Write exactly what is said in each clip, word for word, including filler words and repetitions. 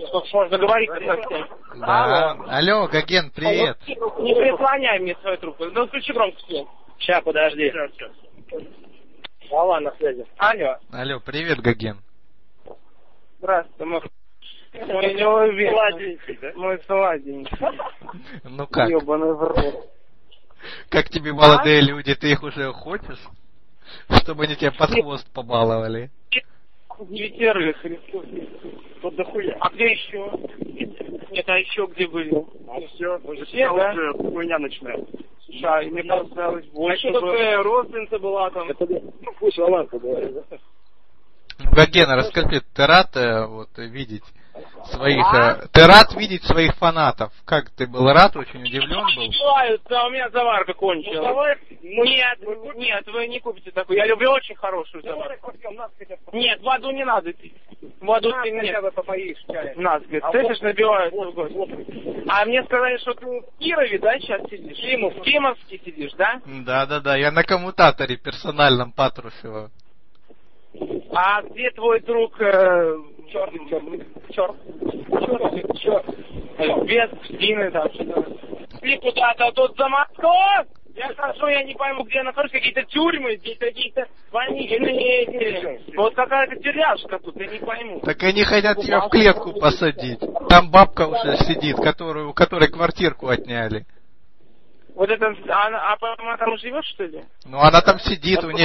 Сколько можно говорить совсем? Да. Алло, Алло Гоген, привет. Не прислоняй мне свою трубку. Ну, включи громко свет. Сейчас, подожди. Алло, на связи. Алло. Алло, привет, Гоген. Здравствуйте, мы... Мы не уверены. Сладенький, да? Мы сладенький. Ну как? Ёбаный в рот. Как тебе молодые а? люди, ты их уже хочешь? Чтобы они тебя под хвост побаловали. Девятерых, Христос. Тут дохуя. А где еще? Нет, а еще где были? А все, уже все, да? Уже хуйня начинает. Слушай, и мне казалось больше. А что такая родственница была там? Это, ну, пусть Аланка говорит, да? Ну, Гоген, расскажи, ты рад вот видеть своих... А? Ты рад видеть своих фанатов? Как, ты был рад, очень удивлен был? Да, у меня заварка кончилась. Ну, нет, нет, вы не купите такую. Я люблю очень хорошую заварку. Нет, в аду не надо пить. В аду ты нет. Нас, говорит, слышишь, набивают. А мне сказали, что ты в Кирове, да, сейчас сидишь? В Кимовске сидишь, да? Да-да-да, я на коммутаторе персональном Патрушева. А где твой друг... Э, черт, черт, черт, черт, без спины там что-то. Ты куда-то тут за Москву? Я хожу, я не пойму, где нахожусь, какие-то тюрьмы, здесь какие-то больничные эти. Вот какая-то тюряшка тут, я не пойму. Так они хотят тебя в клетку посадить. Там бабка уже сидит, которую, у которой квартирку отняли. Вот это, она, а она там живет, что ли? Ну, она там сидит, у нее...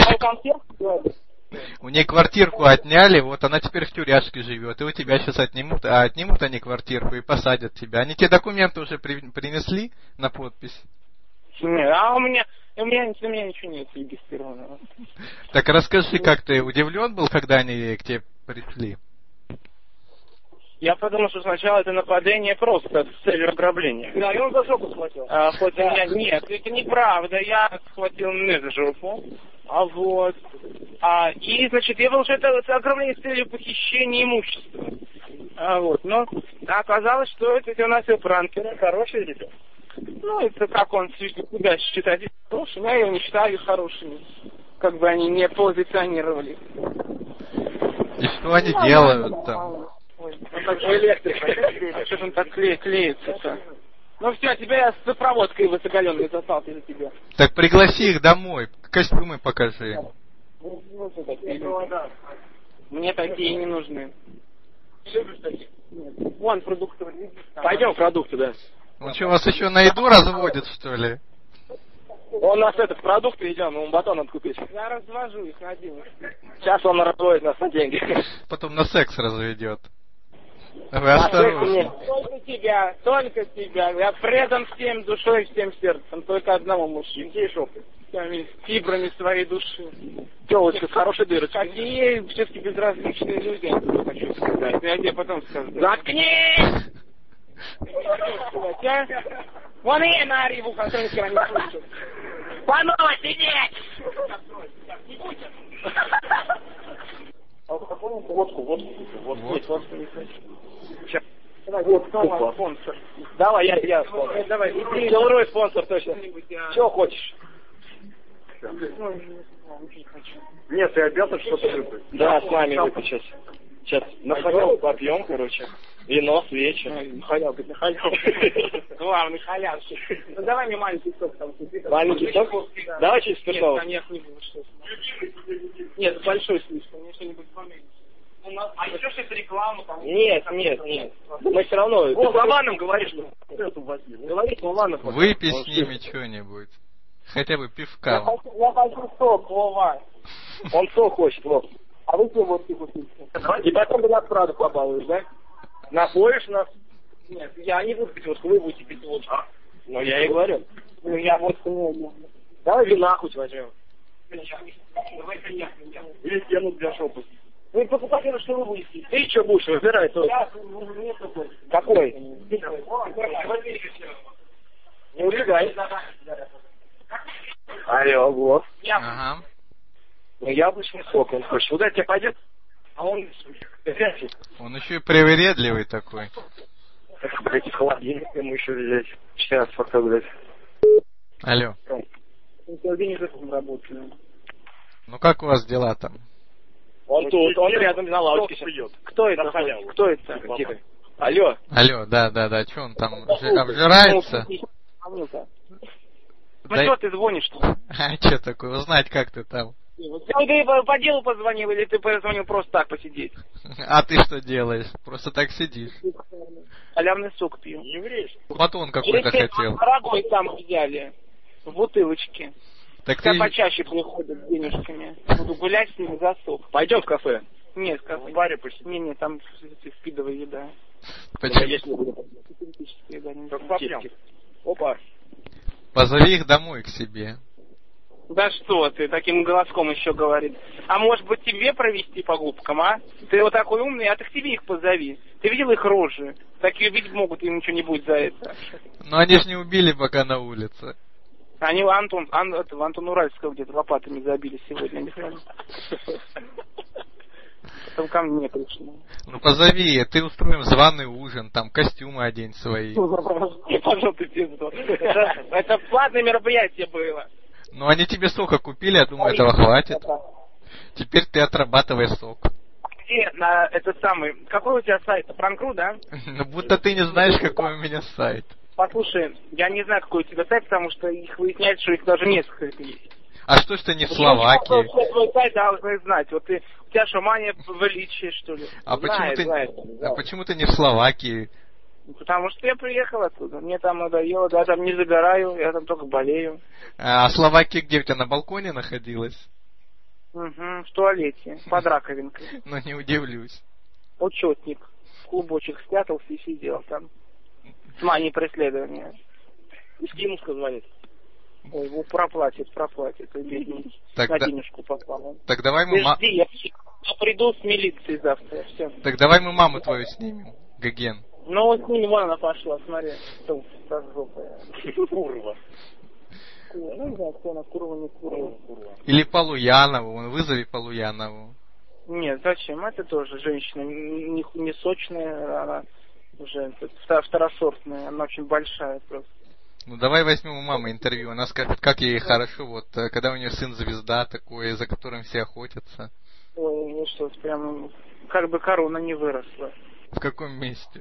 У нее квартирку отняли, вот она теперь в тюряшке живет, и у тебя сейчас отнимут, а отнимут они квартирку и посадят тебя. Они тебе документы уже при, принесли на подпись? Нет, а у меня, у меня, у меня ничего нет регистрированного. Так расскажи, как ты удивлен был, когда они к тебе пришли? Я подумал, что сначала это нападение просто с целью ограбления. Да, и он за жопу схватил. А, хоть да. меня нет, это неправда, я схватил не за жопу. А вот. А, и, значит, я думал, что это, это ограбление с целью похищения имущества. А, вот. Но оказалось, что это у нас и пранкеры, хорошие ребята. Ну, это как он себя считает хорошими, я его не считаю их как бы они не позиционировали. И что они ну, делают там? Ой, он так же электрик. А что же он так кле- клеится-то? Ну все, тебя я с проводкой высоколенной застал перед тебя. Так пригласи их домой, костюмы покажи. Мне такие не нужны. Вон продукты. Пойдем продукты, да. Он что, вас еще на еду разводит, что ли? Он нас это, в продукты идем, ему батон надо купить. Я развожу их на деньги. Сейчас он разводит нас на деньги. Потом на секс разведет. Вы осторожны. Только тебя, только тебя. Я предан всем душой, всем сердцем. Только одному мужчине. С фибрами своей души. Телочка с хорошей дырочкой. Какие все-таки безразличные люди, я хочу сказать. Я тебе потом скажу. Заткнись! Вон и я на реву, который тебя не слышу. Паной, сидеть! Водку, водку, водку, водку не хочу. Сейчас. Давай, вот, спонсор. Давай, я, я спонсор. Давай, Целруй спонсор точно. Чего хочешь? Нет, ты обязан что-то выпить. Да, с нами выпить сейчас. Сейчас на халяву попьем, короче. Вино, свечи. На халяву, на халяву. Главный халявщик. Ну давай мне маленький сок там. Маленький сок? Давай через спиртовый. Нет, конечно, не буду, что. Нет, большой слишком, мне что-нибудь поменьше. А еще что-то рекламу там? Нет, нет, нет. Мы все равно... Ты с Лаваном говоришь, что... Говори с Лаваном. Выпей с ними что-нибудь. Хотя бы пивка. Я хочу сок, Вова. Он сок хочет, Вов. А вы себе водки купите. И потом ты нас правда побалуешь, да? Напоишь нас? Нет, я не буду пить водку, вы будете пить водку. А? Ну я и говорю. Ну я водку не люблю. Давай вина хоть возьмем. Давай коньяк. Или стену для шопа. Вы покупайте, что вы будете. Ты что будешь, выбирай. То... Какой? Не убегай. Алло, вот. Ага. Ну, яблочный сок он хочет. Куда тебе пойдет? А он... Он еще и привередливый такой. Эх, блядь, холодильник ему еще взять. Сейчас пока, блядь. Алло. Холодильник этим работает. Ну как у вас дела там? Он тут, он рядом на лавке сейчас. Кто это? Кто это? Тихо. Алло. Алло, да, да, да, что он там обжирается? Ну что ты звонишь-то? А что такое, узнать, как ты там? Ты по делу позвонил или ты позвонил просто так посидеть? А ты что делаешь? Просто так сидишь. Халявный сок пью. Батон какой-то хотел. Дорогой там взяли. В бутылочке. Так Хотя ты... почаще приходят с денежками. Буду гулять с ними за сок. Пойдем в кафе. Нет, в кафе. В баре посидим. Не, не, там спидовая еда. Почему? Только попьем. Опа. Позови их домой к себе. Да что ты, таким голоском еще говорит. А может быть тебе провести по губкам, а? Ты вот такой умный, а ты к себе их позови. Ты видел их рожи? Такие видеть могут, им ничего не будет за это. Но они ж не убили пока на улице. Они Антон, Ан, это, Антон Уральского где-то лопатами забили сегодня, не знаю. Потом ко мне пришли. Ну позови, ты устроим званый ужин, там костюмы одень свои. Пожалуйста, пизду. Это платное мероприятие было. Ну они тебе сока купили, я думаю, этого хватит. Теперь ты отрабатывай сок. Где на этот самый... Какой у тебя сайт? Пранкру, да? Ну будто ты не знаешь, какой у меня сайт. Послушай, я не знаю, какой у тебя сайт, потому что их выясняется, что их даже несколько есть. А что ж ты не в Словакии? Твой сайт должны знать. Вот ты, у тебя что, мания величия, что ли? А, знает, почему, ты, знает, а почему ты не в Словакии? Потому что я приехал оттуда. Мне там надоело, да, я там не загораю, я там только болею. А Словакия где у тебя, на балконе находилась? Угу, в туалете, под раковинкой. Ну, не удивлюсь. Учетник. Клубочек спрятался и сидел там. С манией преследования. И Скимуска звонит. Ой, его проплатит, проплатит. Бедный. Так, на да, денежку попал. Так давай мы... Ты жди, я, я приду с милицией завтра. Все. Так давай мы маму твою снимем, Гоген. Ну вот с ними вон она пошла, смотри. Жопая. Курва. Ну не знаю, кто она, Курва, не Курва. Или Полуянову, он вызови Полуянову. Нет, зачем? Это тоже женщина не, не сочная, она уже второсортная, она очень большая просто. Ну давай возьмем у мамы интервью, она скажет, как ей хорошо, вот когда у нее сын звезда такой, за которым все охотятся. Ой, ну что, прям как бы корона не выросла. В каком месте?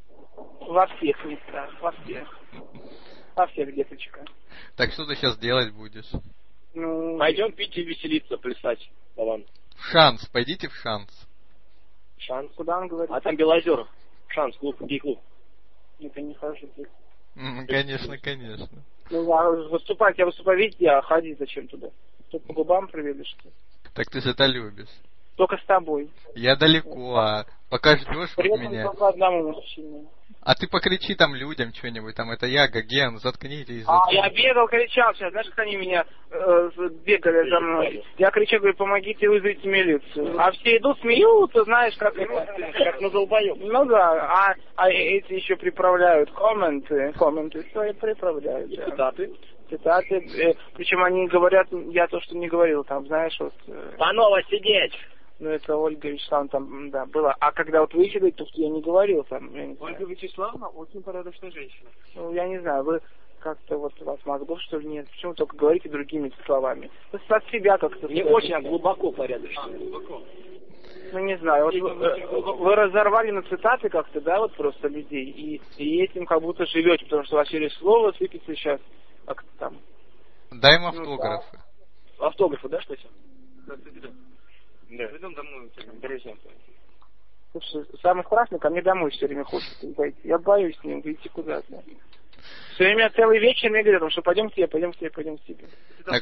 Во всех местах, во всех. Во всех, деточка. Так что ты сейчас делать будешь? Ну... Пойдем пить и веселиться, плясать. Балан. В Шанс, пойдите в Шанс. Шанс? Куда он говорит? А там Белозеров. Шанс, клуб, гей-клуб. Нет, я не хожу. Mm, конечно, конечно. Ну, а выступать, я выступаю везде, а ходить зачем туда? Тут по губам провели, что ли? Так ты же это любишь. Только с тобой. Я далеко, а пока ждешь вот меня. Только одному мужчине. А ты покричи там людям что-нибудь, там это я, Гоген, заткнитесь. А, я бегал, кричал сейчас, знаешь, как они меня э, бегали за мной. Я кричал, говорю, помогите, вызовите милицию. А все идут, смеются, знаешь, как это. Как на долбоёб. Ну да, а, а эти еще приправляют комменты, комменты свои приправляют. Да. Цитаты. Цитаты, э, причем они говорят, я то, что не говорил, там, знаешь, вот... Э, Панова сидеть! Ну, это Ольга Вячеславовна там, да, была. А когда вот вы сидите, то я не говорил там. Не Ольга Вячеславовна очень порядочная женщина. Ну, я не знаю, вы как-то вот у вас мозгов, что ли, нет? Почему только говорите другими словами? Вы от себя как-то... Не очень, а глубоко порядочная. А, глубоко. Ну, не знаю, вот вы, вы разорвали на цитаты как-то, да, вот просто людей, и, и этим как будто живете, потому что у вас через слово сыпется сейчас как-то там. Дай им автографы. Ну, да. Автографы, да, что это? Да, да. Да. Идем домой, друзья. Слушай, самое страшное, ко мне домой все время хочется пойти. Я боюсь с ним идти куда-то. Все время целый вечер мне говорят, что пойдем к тебе, пойдем к тебе, пойдем к тебе. Так,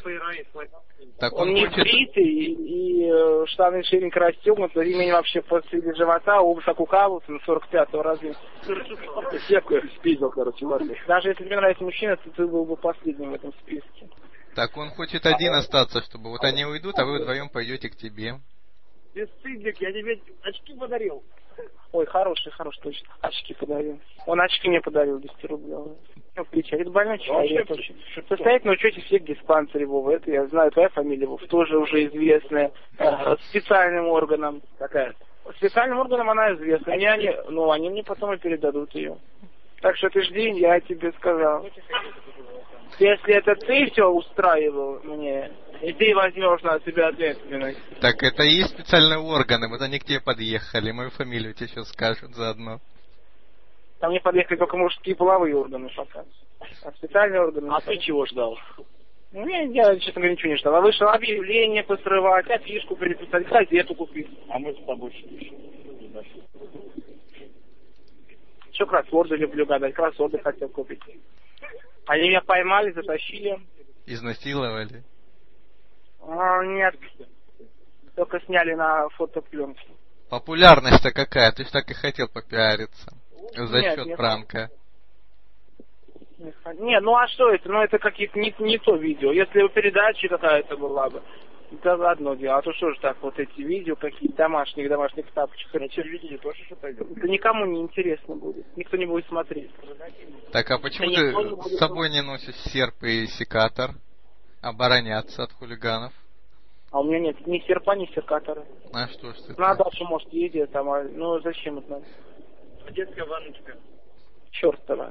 так он, он не хочет... бритый, и, и э, штаны ширенько расстегнуты, ремень вообще посреди живота, обувь укалывается на сорок пятого размера. Сетку спиздил, короче, ладно. Даже если тебе нравится мужчина, то ты был бы последним в этом списке. Так он хочет один остаться, чтобы вот они уйдут, а вы вдвоем пойдете к тебе. Бесстыдник, я тебе очки подарил. Ой, хороший, хороший, точно. Очки подарил. Он очки мне подарил, десять рублей. Ну, в плече. Это больной человек. Состоит на учете всех диспансеров, Вова. Это я знаю, твоя фамилия, Вов, тоже уже известная. Э, специальным органом. Какая? Специальным органом она известна. Они, они, ну, они мне потом и передадут ее. Так что ты жди, я тебе сказал. Если это ты все устраивал мне, и ты возьмешь на себя ответственность. Так это и есть специальные органы, вот они к тебе подъехали, мою фамилию тебе сейчас скажут заодно. Там мне подъехали только мужские половые органы пока. А специальные органы... А ты чего ждал? Ну, я, я, честно говоря, ничего не ждал. Я вышел объявление посрывать, афишку переписать, газету купить. А мы с тобой что? Еще кроссворды люблю гадать, кроссворды хотел купить. Они меня поймали, затащили. Изнасиловали? А, нет. Только сняли на фотопленку. Популярность-то какая? Ты ж так и хотел попиариться. За Нет, счет не пранка. Не, ну а что это? Ну это какие-то не, не то видео. Если бы передача какая-то была бы, это одно дело. А то что же так, вот эти видео, какие-то домашние, домашних тапочек. На телевидении тоже что-то идет. Это никому не интересно будет. Никто не будет смотреть. Так, а почему да ты с собой не носишь серп и секатор? Обороняться от хулиганов? А у меня нет ни серпа, ни секатора. А что ж ты? На дачу, может, едет там, а... ну зачем это надо? Детская ванночка. Чёртова.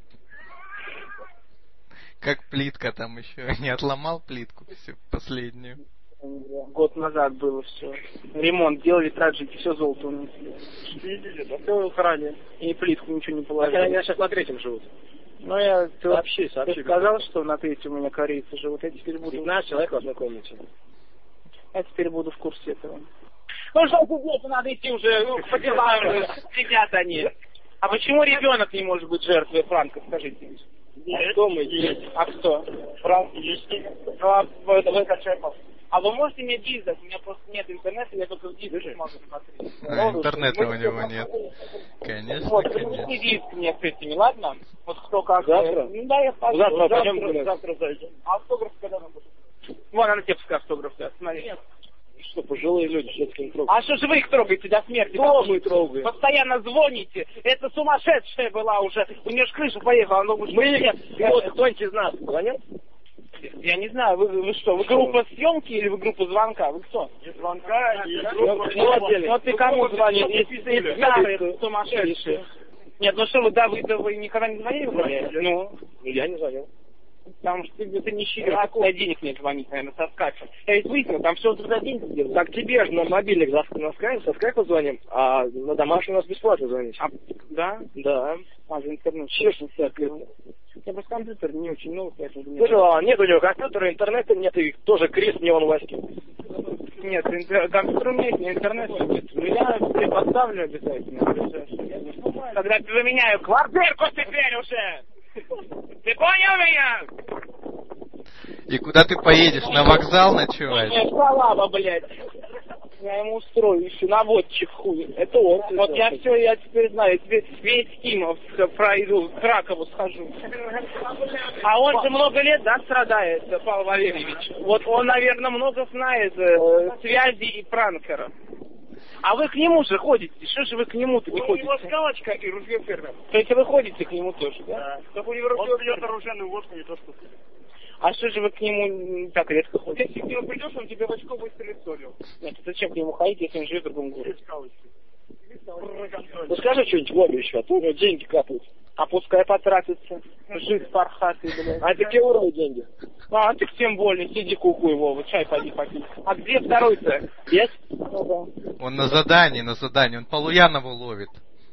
Как плитка там еще. Не отломал плитку всю последнюю? Год назад было все. Ремонт делали, траджики, все золото унесли. Видели, да? Все украли. И плитку ничего не положили. А они сейчас на третьем живут. Ну я... Ты, сообщи, сообщи. Ты сказал, что на третьем у меня корейцы живут. Я теперь буду... пятнадцать человек в одной комнате. Я теперь буду в курсе этого. Ну что, дети, надо идти уже, ну, по делам уже, сидят они. А почему ребенок не может быть жертвой пранка, скажите? А кто мы есть? А кто? Пранк есть. Ну, а вы, вы качаете. А вы можете мне диск дать? У меня просто нет интернета, я только в диск могу смотреть. А, интернета у него нет. Конечно, вот, конечно. принеси диск мне с этими, ладно? Вот кто как. Завтра? Ну да, я скажу. Завтра, завтра, пойдем, завтра зайдем. А автограф когда нам будет? Вон, она тебе пускай автограф даст, смотри. Нет. Что, пожилые люди, что с трогают? А что же вы их трогаете до смерти? Кто мы трогаем? Постоянно звоните. Это сумасшедшая была уже. У нее ж крыша поехала. Но уже... Мы нет. Вот кто-нибудь из нас звонил? Я не знаю, вы, вы что, вы группа съемки или вы группа звонка? Вы кто? И звонка, и группа. Ну ты кому звонишь? Если старые сумасшедшие. Нет, ну что вы, Давыдовы никогда не звонили? Ну, я не звонил. Потому что ты, ты не щедрый, а куда денег нет звонить, наверное, со скайпа. Я ведь выяснил, там все за деньги делают. Так тебе же на мобильник на скайп, со скайпа звоним, а на домашний у нас бесплатно звонить. А, да? Да. А, за интернет. Честно, всякое. Я просто компьютер не очень новый, поэтому... Слушай, а нет у него компьютера, интернета нет, и тоже крест не он Васьки. Нет, интер... компьютер у меня есть, но интернет нет. Ну я тебе поставлю обязательно. Когда поменяю квартирку теперь уже! Ты понял меня? И куда ты поедешь? На вокзал ночевать? Нет, салаба, блядь. Я ему устрою еще наводчик хуй. Это он. Вот я все, я теперь знаю. Я теперь весь Кимов пройду, к Кракову схожу. А он же много лет, да, страдает, Павел Валерьевич? Вот он, наверное, много знает э, связи и пранкера. А вы к нему же ходите. Что же вы к нему-то не ходите? У него скалочка и ружье фермер. То есть вы ходите к нему тоже, да? Да. Только у него ружье бьет оружейную водку, не то что... А что же вы к нему так редко ходите? Если к нему придешь, он тебе в очко выстрелит солью. Нет, зачем к нему ходить, если он живет в другом городе? Ну скажи что-нибудь Вове еще, а то у него деньги капают. А пускай потратится. Жить пархатый, блядь. А это какие уровни деньги? А, ты тем более, сиди кукуй, Вова, чай пойди попить. А где второй-то? Есть? Ну, да. Он на задании, на задании, он Полуянову ловит.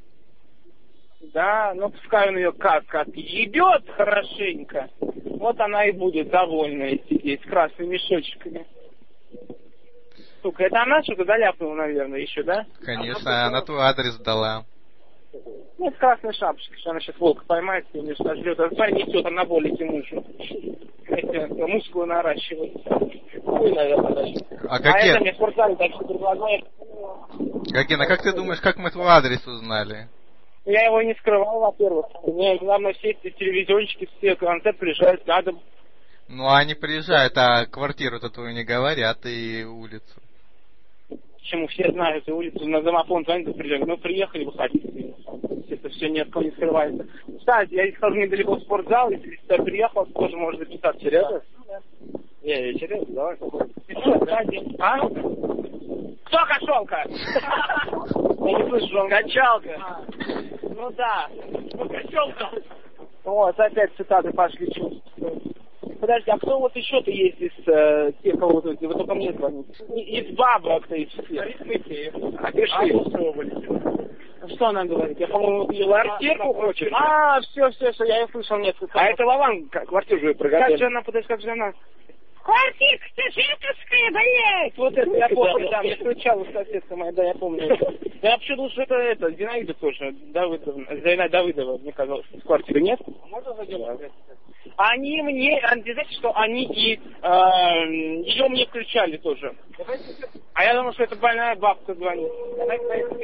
Да, ну пускай он ее как, как ебет хорошенько. Вот она и будет довольная сидеть с красными мешочками. Сука, это она что-то доляпнула, наверное, еще, да? Конечно, она твой адрес дала. Нет, с красной шапочкой, что она сейчас волка поймает, и мне сожрет, а понесет анаболики мужу. Эти мускулы наращивают. Хуй, наверное, даже. А какие? А это мне в спортзале так что предлагает. Гагин, а как ты думаешь, как мы твой адрес узнали? Я его не скрывал, во-первых. У меня главное все эти телевизионщики, все концерты приезжают на дом. Ну, они приезжают, а квартиру-то твою не говорят, и улицу. Почему все знают и улицу, на домофон звонят, приезжают. Ну, приехали, выходите. Это все ни от кого не скрывается. Кстати, я хожу недалеко в спортзал, если ты приехал, тоже можешь записаться. Серьезно? Не, не серьезно, давай походим. А? Кто кошелка? Я не слышу, он качалка. А. Ну да. Ну качалка. Вот, опять цитаты пошли чувствовать. подожди, а кто вот еще-то есть из э, тех, кого вы, вы только мне звоните? Из бабок-то, из всех. А пиши. Что она говорит? Я, по-моему, ее... Квартирку хочешь? А, все, все, все, я ее слышал несколько. А это Лаван квартиру же прогадали. Как же она, подожди, как же она? Квартирка соседская, блядь! Вот это, я помню, да, мне кричала соседка моя, да, я помню. Я вообще думал, что это, это, Зинаида тоже, Давыдовна, Зинаида Давыдова, мне казалось, из квартиры нет? Можно задержать? Они мне, они, знаете, что они и э, ее мне включали тоже. А я думал, что это больная бабка звонит.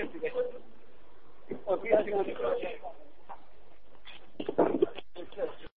Давай,